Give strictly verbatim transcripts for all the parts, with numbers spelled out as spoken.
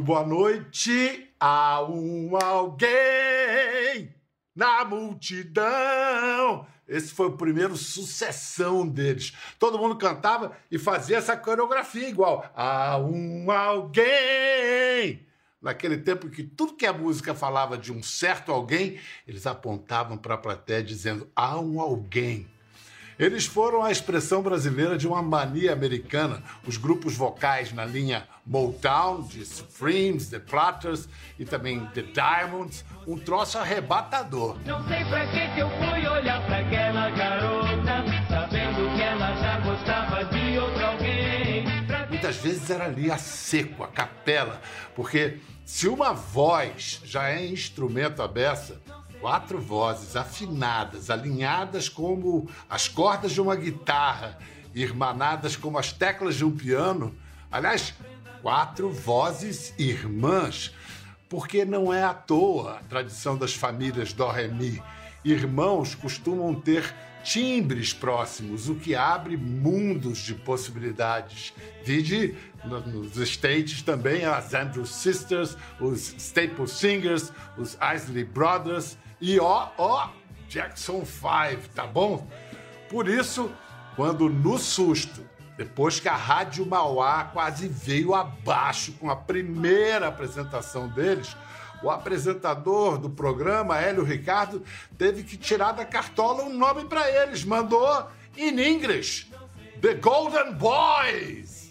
boa noite. Há um alguém na multidão. Esse foi o primeiro sucessão deles. Todo mundo cantava e fazia essa coreografia igual. Há um alguém. Naquele tempo que tudo que a música falava de um certo alguém, eles apontavam para a plateia dizendo, há um alguém. Eles foram a expressão brasileira de uma mania americana. Os grupos vocais na linha Motown, de Supremes, The Platters e também The Diamonds, um troço arrebatador. Não sei pra que que eu fui olhar pra aquela garota, sabendo que ela já gostava de outro alguém. Muitas vezes era ali a seco, a capela, porque se uma voz já é instrumento à beça, quatro vozes afinadas, alinhadas como as cordas de uma guitarra, irmanadas como as teclas de um piano. Aliás, quatro vozes irmãs, porque não é à toa a tradição das famílias Dó, Ré, Mi. Irmãos costumam ter timbres próximos, o que abre mundos de possibilidades. Vide nos States também as Andrews Sisters, os Staple Singers, os Isley Brothers e ó, ó, Jackson Five, tá bom? Por isso, quando no susto, depois que a Rádio Mauá quase veio abaixo com a primeira apresentação deles, o apresentador do programa, Hélio Ricardo, teve que tirar da cartola um nome para eles. Mandou in English, The Golden Boys.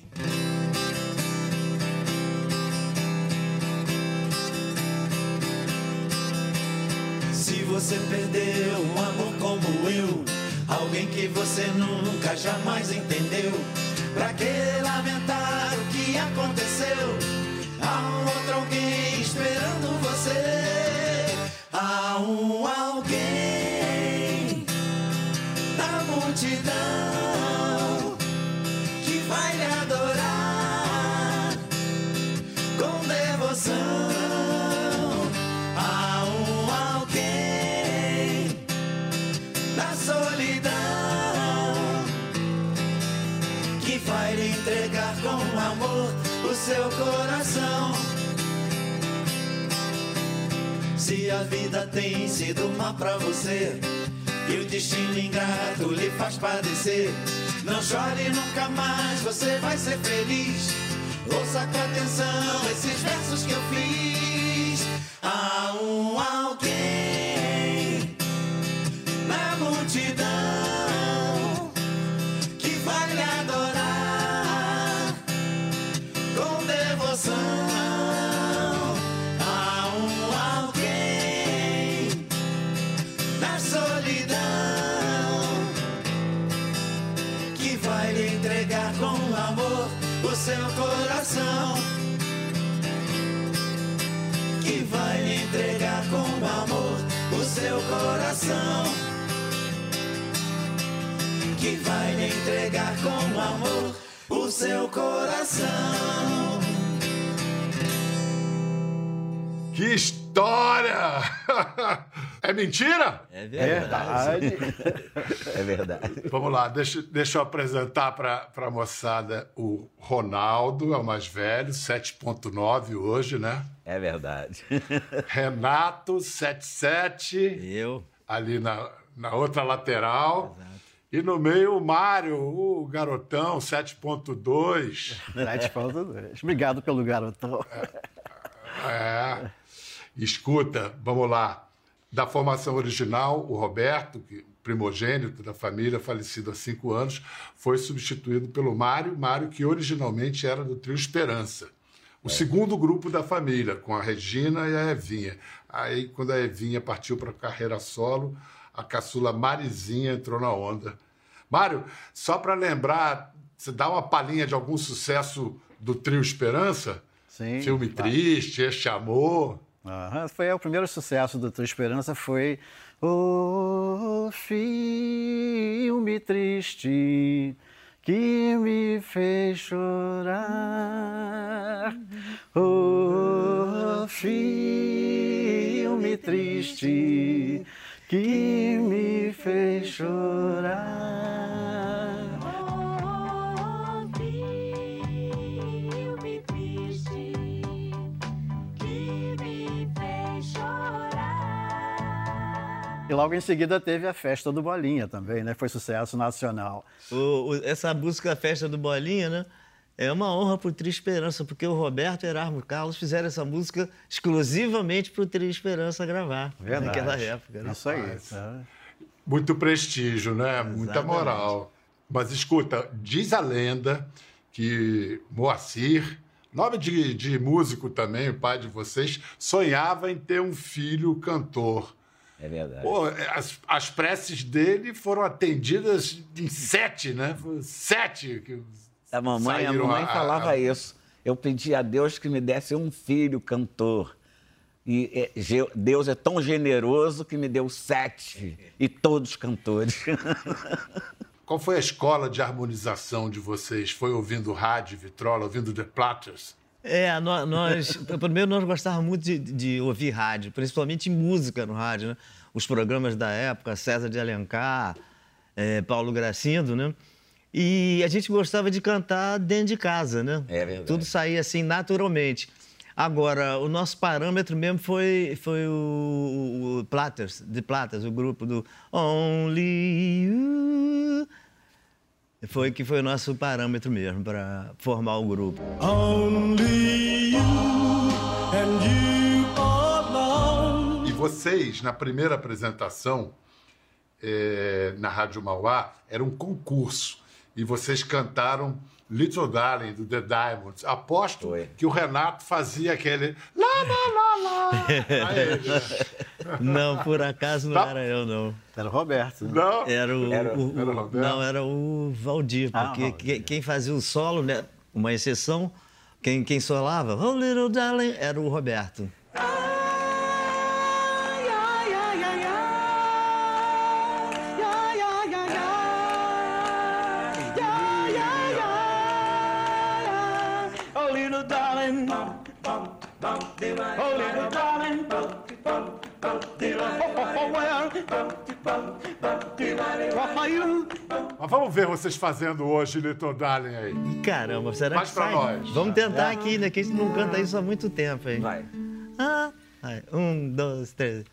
Se você perdeu um amor como eu, alguém que você nunca jamais entendeu, pra que lamentar o que aconteceu? Há um outro alguém esperando você. Há um alguém na multidão que vai lhe adorar com devoção. Há um alguém na solidão que vai lhe entregar com amor o seu coração. Se a vida tem sido má pra você e o destino ingrato lhe faz padecer, não chore nunca mais, você vai ser feliz. Ouça com atenção esses versos que eu fiz. Há um alguém na multidão que vai lhe adorar com devoção. Há um alguém na solidão que vai lhe entregar com amor o seu coração. Que vai lhe entregar com amor o seu coração. Que vai lhe entregar com amor o seu coração. Que história! É mentira? É verdade. É verdade. Vamos lá, deixa, deixa eu apresentar para a moçada o Ronaldo, é o mais velho, sete ponto nove hoje, né? É verdade. Renato, sete sete. Eu. Ali na, na outra lateral. Exato. E no meio o Mário, o garotão, sete ponto dois. sete ponto dois. Obrigado pelo garotão. É. Escuta, vamos lá. Da formação original, o Roberto, que, primogênito da família, falecido há cinco anos, foi substituído pelo Mário, Mário que originalmente era do Trio Esperança. O é. segundo grupo da família, com a Regina e a Evinha. Aí, quando a Evinha partiu para a carreira solo, a caçula Marizinha entrou na onda. Mário, só para lembrar, você dá uma palhinha de algum sucesso do Trio Esperança? Sim. Filme claro. Triste, Este Amor. Uhum. Foi o primeiro sucesso do Trio Esperança, foi o filme triste que me fez chorar. O filme triste que me fez chorar. E logo em seguida teve a Festa do Bolinha também, né? Foi sucesso nacional. O, o, essa música Festa do Bolinha, né? É uma honra pro Trio Esperança, porque o Roberto e Erasmo Carlos fizeram essa música exclusivamente pro Trio Esperança gravar. Verdade. Naquela época. Né? Isso aí. Rapaz. É. Muito prestígio, né? Muita Exatamente. moral. Mas escuta, diz a lenda que Moacir, nome de, de músico também, o pai de vocês, sonhava em ter um filho cantor. É verdade. Pô, as, as preces dele foram atendidas em sete, né? Sete. Que A mamãe, a saíram mamãe a- falava a- isso. Eu pedi a Deus que me desse um filho cantor. E é, ge- Deus é tão generoso que me deu sete. E todos cantores. Qual foi a escola de harmonização de vocês? Foi ouvindo rádio, vitrola, ouvindo The Platters? É, nó- nós, primeiro nós gostávamos muito de, de ouvir rádio, principalmente música no rádio, né? Os programas da época, César de Alencar, eh, Paulo Gracindo, né? E a gente gostava de cantar dentro de casa, né? É verdade. Tudo saía assim naturalmente. Agora, o nosso parâmetro mesmo foi, foi o, o Platters, The Platters, o grupo do Only You. Foi que foi o nosso parâmetro mesmo para formar o grupo. Only you and you alone. E vocês, na primeira apresentação eh, na Rádio Mauá, era um concurso. E vocês cantaram Little Darling, do The Diamonds. Aposto Foi. que o Renato fazia aquele... Lá, lá, lá, lá. Aí, Não, por acaso não Tá. era eu, não. Era o Roberto. Né? não? Era o, Era- o- o- era o Roberto? não, era o Valdir, Ah, porque Valdir. que- quem fazia o solo, né, uma exceção, quem, quem solava, Oh Little Darling, era o Roberto. Oh, little darling. Oh, little darling. What are you? Mas vamos ver vocês fazendo hoje Little Darling aí. Caramba, será Faz que pra sai? nós. Vamos tentar aqui, né, que a gente não canta isso há muito tempo, hein? Vai. Ah, vai. Um, dois, três.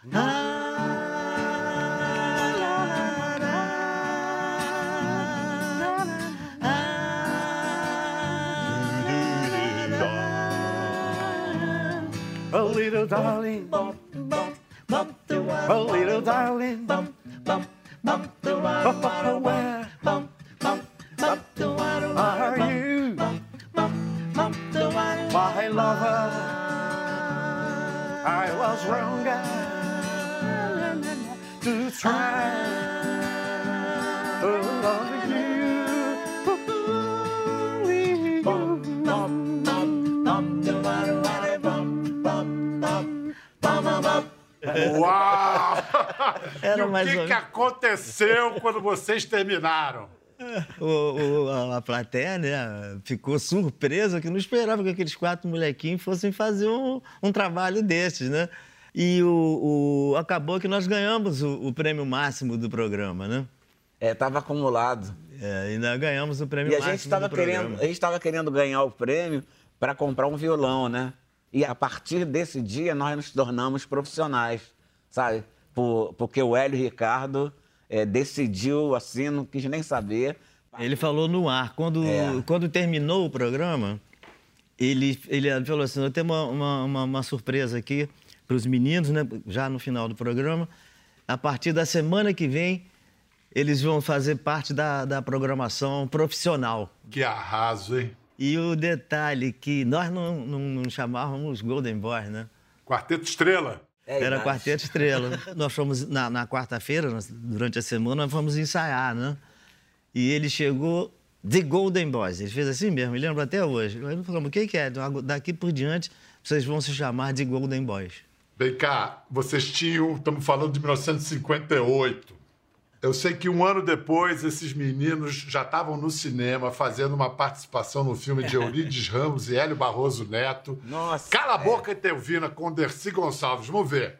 Oh, little darling. Oh, little darling. Oh, where are you? My lover, I was wrong to try to love you. Uau! Era e o mais que, ou que aconteceu quando vocês terminaram? O, o- a, a plateia, né, ficou surpresa que não esperava que aqueles quatro molequinhos fossem fazer um, um trabalho desses, né? E o, o- acabou que nós ganhamos o, o prêmio máximo do programa, né? É, tava acumulado. É, ainda ganhamos o prêmio E a máximo gente estava do querendo, programa. a gente estava querendo ganhar o prêmio para comprar um violão, né? E a partir desse dia nós nos tornamos profissionais, sabe? Por- porque o Hélio Ricardo eh, decidiu assim, não quis nem saber. Ele falou no ar. Quando, É. quando terminou o programa, ele, ele falou assim, eu tenho uma, uma, uma, uma surpresa aqui para os meninos, né? Já no final do programa. A partir da semana que vem, eles vão fazer parte da, da programação profissional. Que arraso, hein? E o detalhe que nós não, não, não chamávamos Golden Boys, né? Quarteto Estrela. É, Era idade. Quarteto Estrela. Nós fomos, na, na quarta-feira, nós- durante a semana, nós fomos ensaiar, né? E ele chegou de Golden Boys. Ele fez assim mesmo, me lembro até hoje. Aí nós falamos, o que que é? Daqui por diante, vocês vão se chamar de Golden Boys. Vem cá, vocês tinham, estamos falando de mil novecentos e cinquenta e oito. Eu sei que um ano depois, esses meninos já estavam no cinema fazendo uma participação no filme de Eurides Ramos e Hélio Barroso Neto. Nossa, Cala a é. boca, Etelvina, com Dercy Gonçalves. Vamos ver.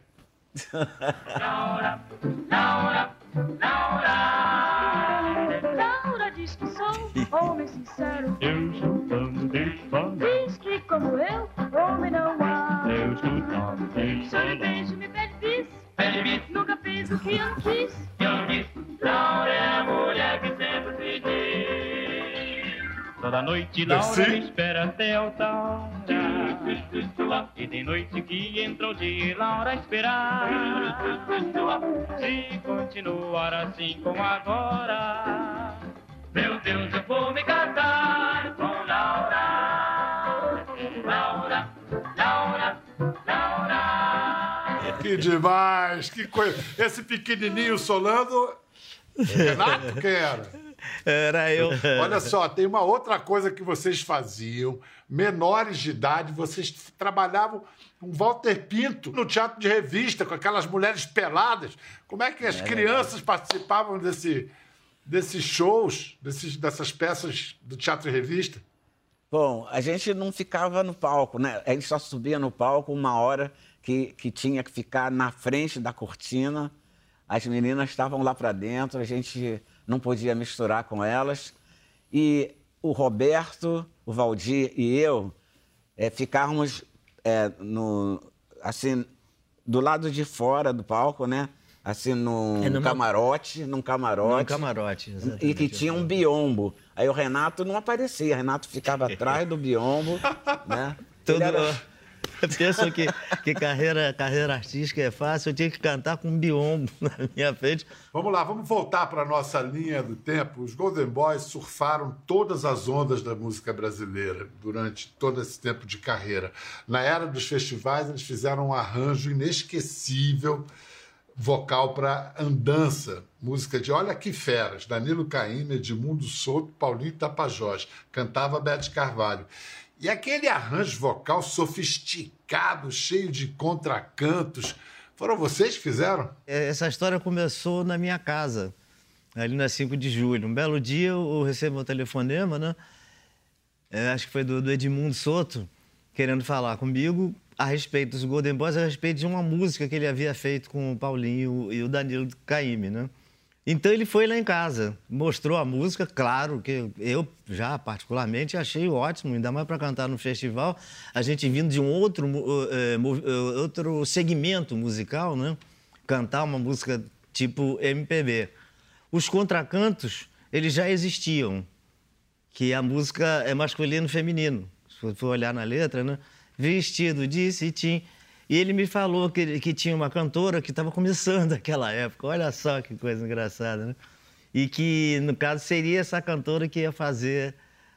Laura diz que sou homem sincero. Eu escutando te falar. Diz que como eu, homem não há. Eu escutando te Sou de falar. beijo, me pede bis. Pede bis. Nunca fiz o Yankees. Yankees, Laura é a mulher que sempre se diz. Toda noite Laura Desci. me espera até alta hora. E tem noite que entra o dia e Laura esperar. Se continuar assim como agora, meu Deus, eu vou me casar com Laura. Laura, Laura, Laura. Que demais, que coisa. Esse pequenininho solando, Renato, quem era? Era eu. Olha só, tem uma outra coisa que vocês faziam, menores de idade, vocês trabalhavam com Walter Pinto no teatro de revista, com aquelas mulheres peladas. Como é que as crianças participavam desse, desses shows, desses, dessas peças do teatro de revista? Bom, a gente não ficava no palco, né? A gente só subia no palco uma hora que, que tinha que ficar na frente da cortina. As meninas estavam lá para dentro, a gente não podia misturar com elas. E o Roberto, o Valdir e eu é, ficávamos é, no, assim, do lado de fora do palco, né? Assim, num É, numa- camarote, num camarote. Num camarote, exatamente. E que tinha um biombo. Aí o Renato não aparecia, o Renato ficava atrás do biombo, né? Todo... Ele era- Pensa que, que carreira, carreira artística é fácil, eu tinha que cantar com um biombo na minha frente. Vamos lá, vamos voltar para a nossa linha do tempo. Os Golden Boys surfaram todas as ondas da música brasileira durante todo esse tempo de carreira. Na era dos festivais, eles fizeram um arranjo inesquecível vocal para Andança, música de Olha Que Feras, Danilo Caymmi, Edmundo Souto, Paulinho Tapajós, cantava Bete Carvalho. E aquele arranjo vocal sofisticado, cheio de contracantos, foram vocês que fizeram? Essa história começou na minha casa, ali na cinco de julho. Um belo dia eu recebo um telefonema, né? É, acho que foi do, do Edmundo Souto, querendo falar comigo a respeito dos Golden Boys, a respeito de uma música que ele havia feito com o Paulinho e o Danilo Caymmi, né? Então ele foi lá em casa, mostrou a música, claro que eu já particularmente achei ótimo, ainda mais para cantar no festival, a gente vindo de um outro, uh, outro segmento musical, né? Cantar uma música tipo M P B. Os contracantos, eles já existiam, que a música é masculino e feminino, se você for olhar na letra, né? Vestido de cetim. E ele me falou que, que tinha uma cantora que estava começando naquela época. Olha só que coisa engraçada, né? E que, no caso, seria essa cantora que ia fazer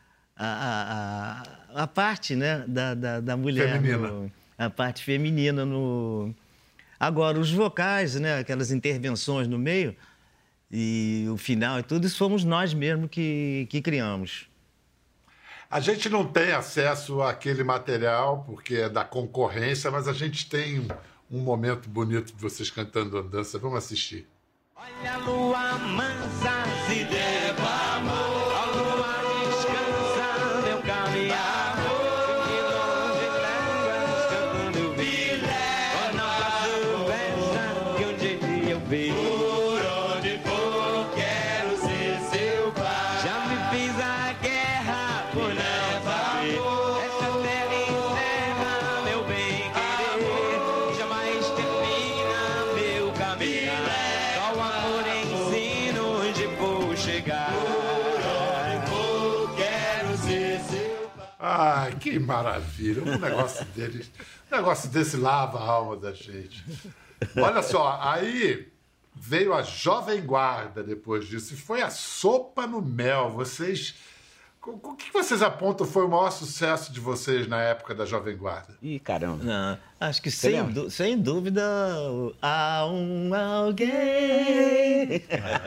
a, a, a parte, né, da, da, da mulher. Feminina. No, a parte feminina no... Agora, os vocais, né, aquelas intervenções no meio e o final e tudo, isso fomos nós mesmos que, que criamos. A gente não tem acesso àquele material, porque é da concorrência, mas a gente tem um momento bonito de vocês cantando Andança. Vamos assistir. Olha a lua mansa se derramou, a lua descansa meu caminhar. De longe léguas cantando eu vi, ó nossa conversa que um dia eu vi. Por onde for quero ser seu pai. Já me fiz a guerra por não saber. Essa terra encerra meu bem querer, jamais termina meu caminhar. Só o amor ensina onde vou chegar. Por onde for quero ser seu pai. Ai, que maravilha. Um negócio deles, um negócio desse lava a alma da gente. Olha só, aí veio a Jovem Guarda depois disso, e foi a sopa no mel. Vocês... O que vocês apontam foi o maior sucesso de vocês na época da Jovem Guarda? Ih, caramba. Não, acho que sem, lembra? dú- sem dúvida o- há um alguém.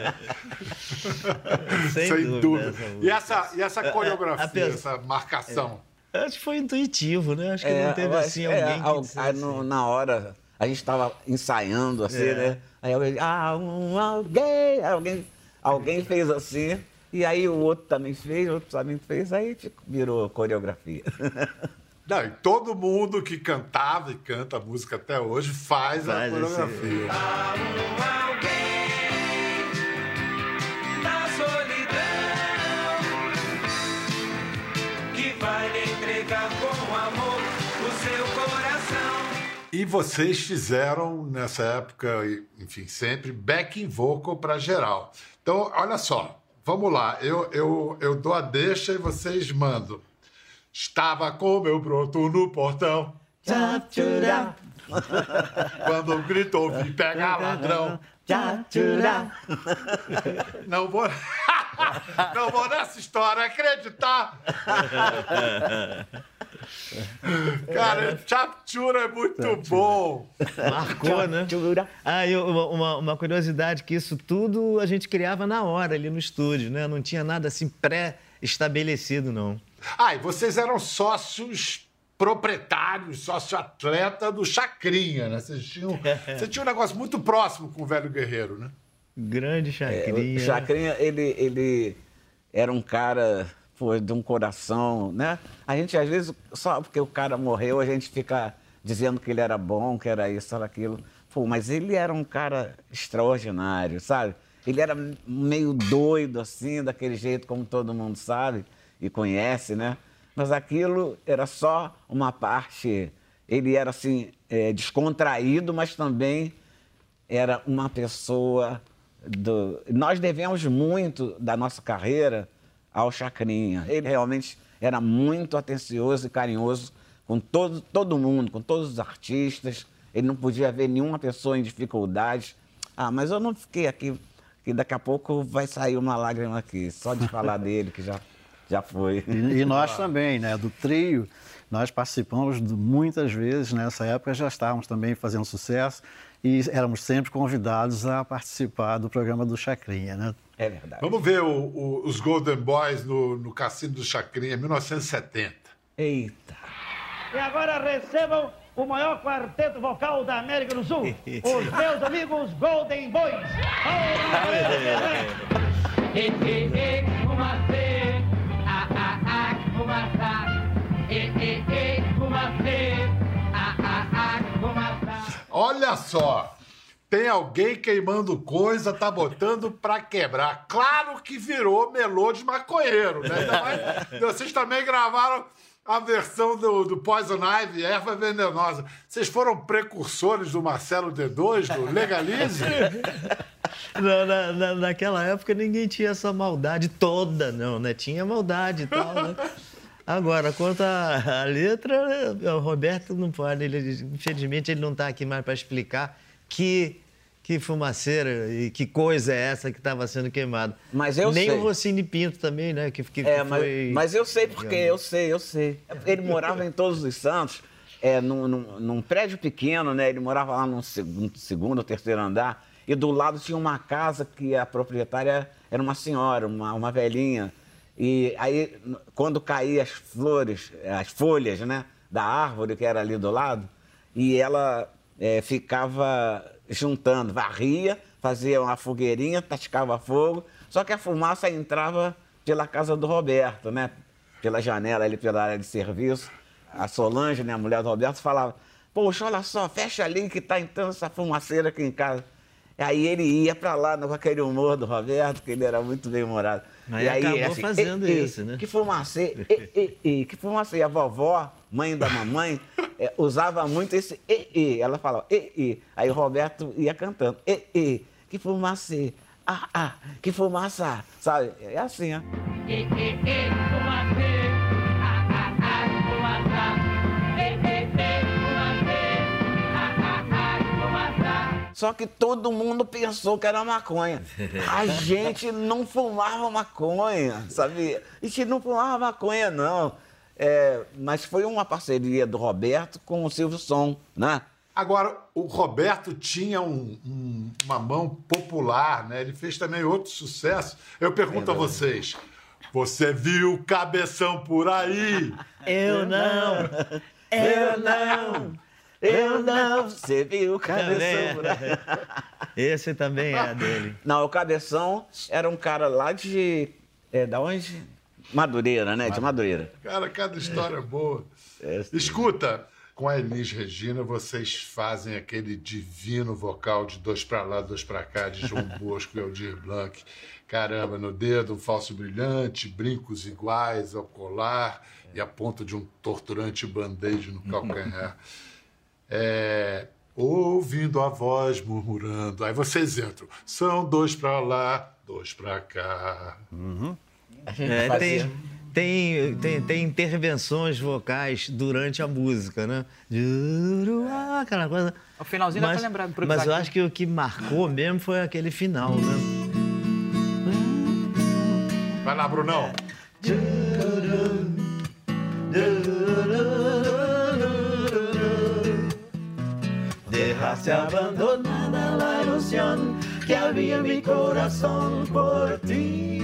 sem, Sem dúvida. essa música. E essa, e essa coreografia, a pessoa- essa marcação? Acho que foi intuitivo, né? Acho que não teve eu assim acho- é, alguém que al- dissesse. aí no- na hora, a gente estava ensaiando assim, É. né? Aí alguém, ah, um, alguém, alguém, alguém fez assim, e aí o outro também fez, o outro também fez, aí ficou- virou coreografia. Não, e todo mundo que cantava e canta a música até hoje faz, a Faz esse- coreografia. Da solidão que vai lhe entregar com amor o seu coração. E E vocês fizeram, nessa época, enfim, sempre, backing vocal para geral. Então, olha só, vamos lá. Eu, eu, eu dou a deixa e vocês mandam. Estava com meu broto no portão. Quando gritou, vi pegar ladrão. Não vou... Não vou nessa história acreditar. Cara, Chaptura é muito bom. Marcou, né? Ah, e uma, uma, uma curiosidade, que isso tudo a gente criava na hora ali no estúdio, né? Não tinha nada assim pré-estabelecido, não. Ah, e vocês eram sócios proprietários, sócio-atleta do Chacrinha, né? Vocês tinham, você tinha um negócio muito próximo com o Velho Guerreiro, né? Grande Chacrinha. É, o Chacrinha, ele, ele era um cara, pô, de um coração, né? A gente, às vezes, só porque o cara morreu, a gente fica dizendo que ele era bom, que era isso, era aquilo. Pô, mas ele era um cara extraordinário, sabe? Ele era meio doido, assim, daquele jeito, como todo mundo sabe e conhece, né? Mas aquilo era só uma parte... Ele era, assim, é, descontraído, mas também era uma pessoa... Do... Nós devemos muito da nossa carreira ao Chacrinha. Ele realmente era muito atencioso e carinhoso com todo, todo mundo, com todos os artistas. Ele não podia ver nenhuma pessoa em dificuldades. Ah, mas eu não fiquei aqui, que daqui a pouco vai sair uma lágrima aqui, só de falar dele, que já, já foi. E, e nós também, né, do trio, nós participamos de, muitas vezes, nessa época já estávamos também fazendo sucesso, e éramos sempre convidados a participar do programa do Chacrinha, né? É verdade. Vamos ver o, o, os Golden Boys no, no Cassino do Chacrinha, mil novecentos e setenta. Eita! E agora recebam o maior quarteto vocal da América do Sul, os meus amigos Golden Boys. E, e, e, fumacê, ah, ah, ah, fumaça. E, e, e, fumacê, ah, ah, ah, fumaça. Olha só, tem alguém queimando coisa, tá botando pra quebrar. Claro que virou melô de maconheiro, né? Ainda mais, vocês também gravaram a versão do, do Poison Ivy, Erva Venenosa. Vocês foram precursores do Marcelo D dois, do Legalize? Na, na, na, naquela época ninguém tinha essa maldade toda, não, né? Tinha maldade e tal, né? Agora, quanto à letra, o Roberto não pode, ele, infelizmente ele não está aqui mais para explicar que, que fumaceira e que coisa é essa que estava sendo queimada. Mas eu Nem sei. o Rossini Pinto também, né? Que, que É, foi... mas, mas eu sei porque, eu sei, eu sei. Ele morava em Todos os Santos, é, num, num, num prédio pequeno, né? Ele morava lá no segundo, segundo ou terceiro andar, e do lado tinha uma casa que a proprietária era uma senhora, uma, uma velhinha. E aí, quando caíam as flores, as folhas, né, da árvore que era ali do lado, e ela é, ficava juntando, varria, fazia uma fogueirinha, tascava fogo, só que a fumaça entrava pela casa do Roberto, né, pela janela ali, pela área de serviço. A Solange, né, a mulher do Roberto, falava: poxa, olha só, fecha ali que tá entrando essa fumaceira aqui em casa. Aí ele ia para lá com aquele humor do Roberto, que ele era muito bem-humorado. Aí e aí, acabou assim, fazendo e, e, isso, né? Que fumacê, e, e, e, que fumacê. A vovó, mãe da mamãe, é, usava muito esse e, e. Ela falava e, e. Aí o Roberto ia cantando e, e. Que fumacê, ah, ah, que fumaça, sabe? É assim, ó. E, e, e, fumacê, ah, ah, ah, fumaça. E, e, e, fumacê, ah, ah, ah, fumaça. Só que todo mundo pensou que era maconha. A gente não fumava maconha, sabia? A gente não fumava maconha, não. É, mas foi uma parceria do Roberto com o Silvio Som, né? Agora, o Roberto tinha um, um, uma mão popular, né? Ele fez também outro sucesso. Eu pergunto a vocês, você viu Cabeção por aí? Eu não, eu não. Eu não, você viu o Cabeção por aí. Esse também é dele. Não, o Cabeção era um cara lá de... É, da onde? Madureira, né? De Madureira. Cara, cada história boa. É, sim. Escuta, com a Elis Regina, vocês fazem aquele divino vocal de Dois Pra Lá, Dois Pra Cá, de João Bosco e Aldir Blanc. Caramba, no dedo um falso brilhante, brincos iguais ao colar e a ponta de um torturante band-aid no calcanhar. é, ouvindo a voz murmurando. Aí vocês entram. São dois pra lá, dois pra cá. Uhum. É, tem, tem, tem, tem intervenções vocais durante a música, né? Aquela coisa. O finalzinho dá mas, pra lembrar. Mas eu acho que o que marcou mesmo foi aquele final, né? Vai lá, Brunão. Dejaste abandonada la ilusión que había en mi corazón por ti.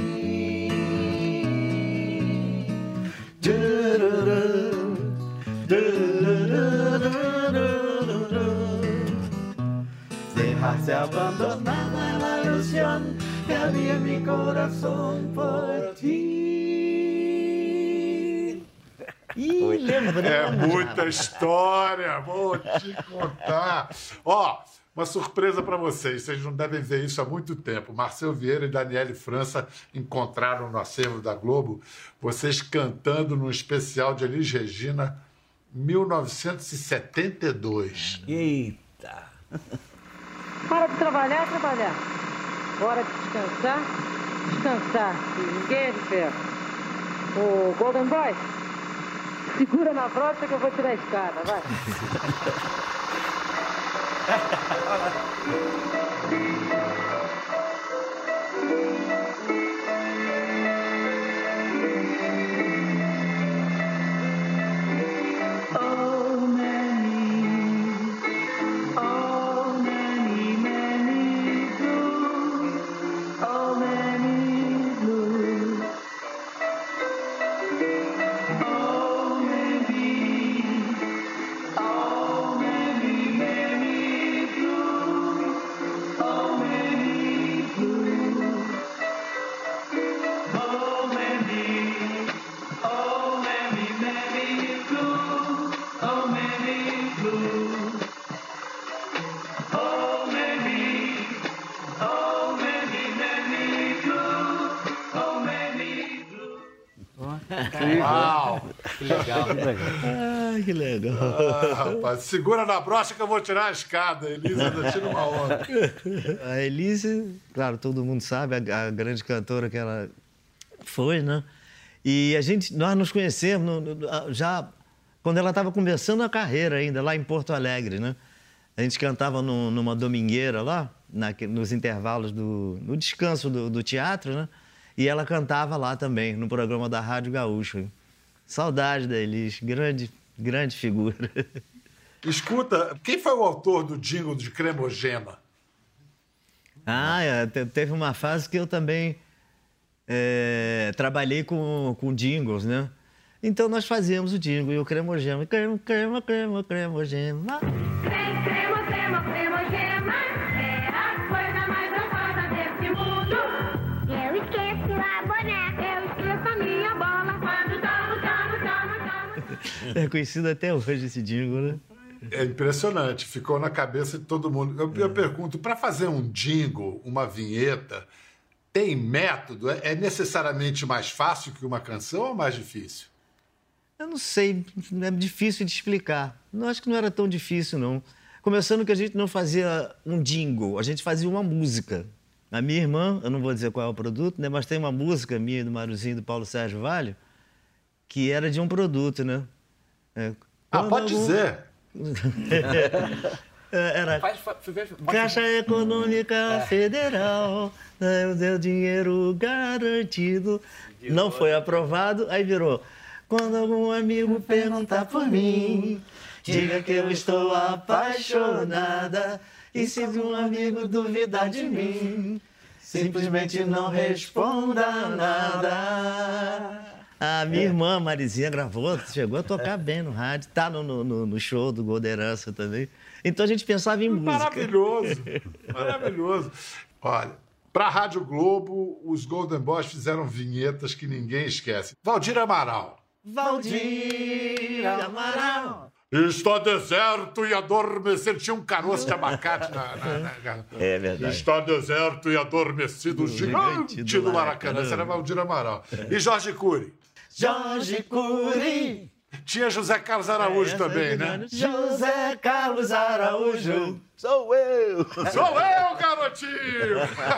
Dejaste abandonada la ilusión que había en mi corazón por ti. Ih, lembra, né? É muita história, vou te contar. Ó, uma surpresa para vocês, vocês não devem ver isso há muito tempo. Marcel Vieira e Daniele França encontraram no acervo da Globo vocês cantando num especial de Elis Regina, mil novecentos e setenta e dois. Eita! Hora de trabalhar, trabalhar. Hora de descansar, descansar. E ninguém é de ferro. Ô, Golden Boy, segura na brocha que eu vou tirar a escada, vai. Uau! Que legal. Ai, que legal. Ah, rapaz, segura na brocha que eu vou tirar a escada. Elisa, ainda tira uma onda. A Elise, claro, todo mundo sabe, a, a grande cantora que ela foi, né? E a gente, nós nos conhecemos no, no, já quando ela estava começando a carreira ainda, lá em Porto Alegre, né? A gente cantava no, numa domingueira lá, na, nos intervalos do no descanso do, do teatro, né? E ela cantava lá também, no programa da Rádio Gaúcho. Saudade da Elis, grande, grande figura. Escuta, quem foi o autor do jingle de Cremogema? Ah, é, teve uma fase que eu também é, trabalhei com, com jingles, né? Então nós fazíamos o jingle e o Cremogema. Crema, crema, crema, cremogema. Crema, crema, crema, cremogema é a coisa mais gostosa desse mundo. Eu esqueço a boneca, eu esqueço a minha bola quando tomo, tomo, tomo, tomo. É conhecido até hoje esse jingle, né? É impressionante, ficou na cabeça de todo mundo. Eu, eu pergunto, para fazer um jingle, uma vinheta, tem método? É, é necessariamente mais fácil que uma canção ou mais difícil? Eu não sei, é difícil de explicar. Não acho que não era tão difícil, não. Começando que a gente não fazia um jingle, a gente fazia uma música. A minha irmã, eu não vou dizer qual é o produto, né? Mas tem uma música minha, do Maruzinho, do Paulo Sérgio Valho, que era de um produto, né? É, ah, pode algum... dizer. Era faz, faz, faz, Caixa Econômica é. Federal, né, o seu dinheiro garantido. Não foi aprovado, aí virou... Quando algum amigo perguntar por mim, diga que eu estou apaixonada. E se um amigo duvidar de mim, simplesmente não responda nada. A minha irmã, Marizinha, gravou, chegou a tocar bem no rádio, tá no, no, no show do Golderança também. Então a gente pensava em música. Maravilhoso, maravilhoso. Olha, para a Rádio Globo, os Golden Boys fizeram vinhetas que ninguém esquece. Valdir Amaral. Valdir Amaral. Está deserto e adormecido. Tinha um caroço de abacate na, na, na... É verdade. Está deserto e adormecido o gigante do, do Maracanã. Esse era Valdir Amaral. E Jorge Cury. Jorge Cury. tinha José Carlos Araújo É, também, essa né? aí, José Carlos Araújo. Sou eu! Sou eu, garotinho!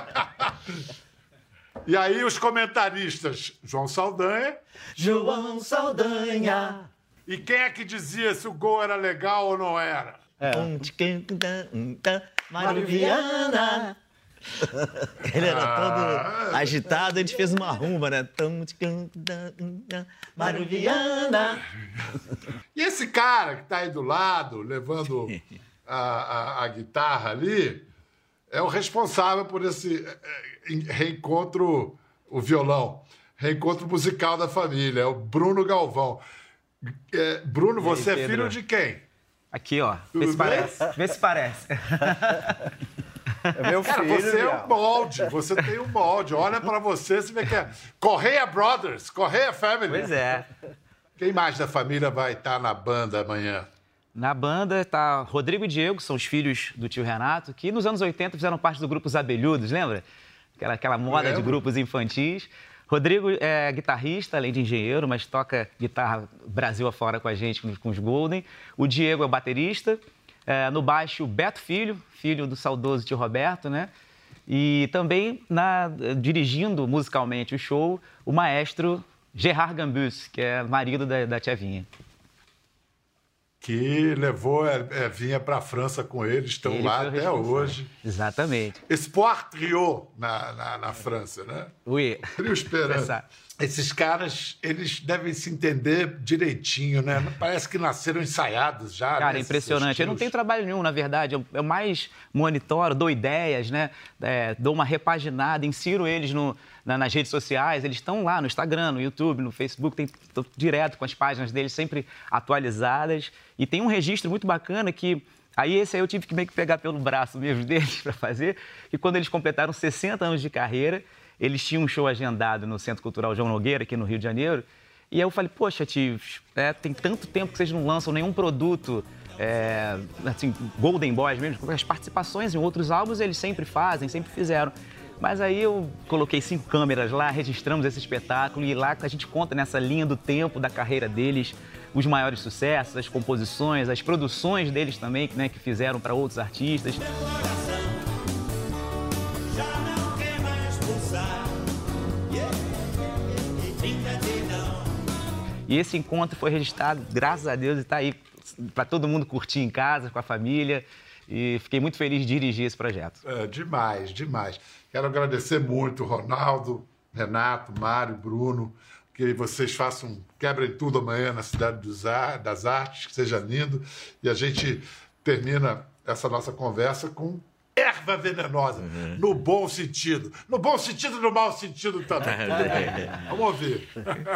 E aí os comentaristas, João Saldanha. João Saldanha. E quem é que dizia se o gol era legal ou não era? Um tchiquim, tá, um, tá. Mário Viana. Ele era todo agitado, a gente fez uma rumba, né? Tum, tchiquim, tá, um, tá. Mário Viana. E esse cara que tá aí do lado, levando a, a, a guitarra ali, é o responsável por esse eh, reencontro, o violão, reencontro musical da família, é o Bruno Galvão. É, Bruno, aí, você é Pedro? filho de quem? Aqui, ó. Tudo Vê se bem? parece. Vê se parece. É meu Cara, filho, você é Bial. um molde, você tem um molde. Olha pra você, você vê que é Correia Brothers, Correia Family. Pois é. Quem mais da família vai estar na banda amanhã? Na banda tá Rodrigo e Diego, que são os filhos do tio Renato, que nos anos oitenta fizeram parte do grupo Os Abelhudos, lembra? Aquela, aquela moda Lembro. de grupos infantis. Rodrigo é guitarrista, além de engenheiro, mas toca guitarra Brasil afora com a gente, com, com os Golden. O Diego é o baterista. É, no baixo, o Beto Filho, filho do saudoso tio Roberto, né? E também na, dirigindo musicalmente o show, o maestro Gerard Gambus, que é marido da, da tia Vinha. Que levou a Evinha para a França com eles, estão Ele lá foi o até responsável. hoje. Exatamente. Espoir Trio na, na, na França, né? Oui. Trio Esperança. Exato. Esses caras, eles devem se entender direitinho, né? Parece que nasceram ensaiados já. Cara, né, esses impressionante. Eu não estilos. tenho trabalho nenhum, na verdade. Eu, eu mais monitoro, dou ideias, né? É, dou uma repaginada, insiro eles no, na- nas redes sociais. Eles estão lá no Instagram, no YouTube, no Facebook. Tem, tô direto com as páginas deles sempre atualizadas. E tem um registro muito bacana que... Aí esse aí eu tive que meio que pegar pelo braço mesmo deles para fazer. E quando eles completaram sessenta anos de carreira, eles tinham um show agendado no Centro Cultural João Nogueira, aqui no Rio de Janeiro. E aí eu falei, poxa, tios, é, tem tanto tempo que vocês não lançam nenhum produto, é, assim, Golden Boys mesmo, porque as participações em outros álbuns eles sempre fazem, sempre fizeram. Mas aí eu coloquei cinco câmeras lá, registramos esse espetáculo e lá a gente conta nessa linha do tempo da carreira deles, os maiores sucessos, as composições, as produções deles também, né, que fizeram para outros artistas. Já não quer mais pulsar. Yeah. E brinca de não. E esse encontro foi registrado, graças a Deus, e está aí para todo mundo curtir em casa, com a família. E fiquei muito feliz de dirigir esse projeto. É, demais, demais. Quero agradecer muito, Ronaldo, Renato, Mário, Bruno, que vocês façam, quebrem tudo amanhã na Cidade dos Ar- das Artes, que seja lindo. E a gente termina essa nossa conversa com erva venenosa, no bom sentido. No bom sentido e no mau sentido também. Tudo bem? Vamos ouvir.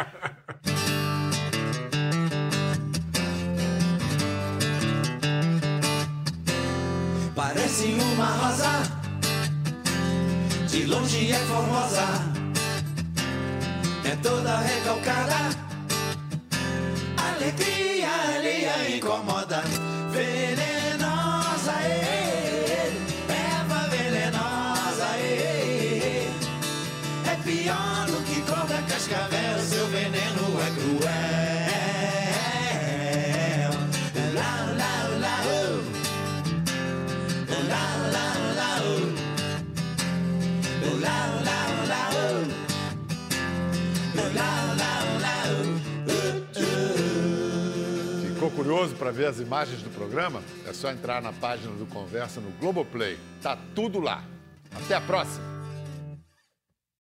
Parece uma rosa, de longe é formosa, é toda recalcada, alegria alheia incomoda, venenosa, é, erva venenosa, é, é pior do que cobra cascavel, seu veneno é cruel. Lá, lá, lá, oh. Ficou curioso para ver as imagens do programa? É só entrar na página do Conversa no Globoplay. Tá tudo lá. Até a próxima!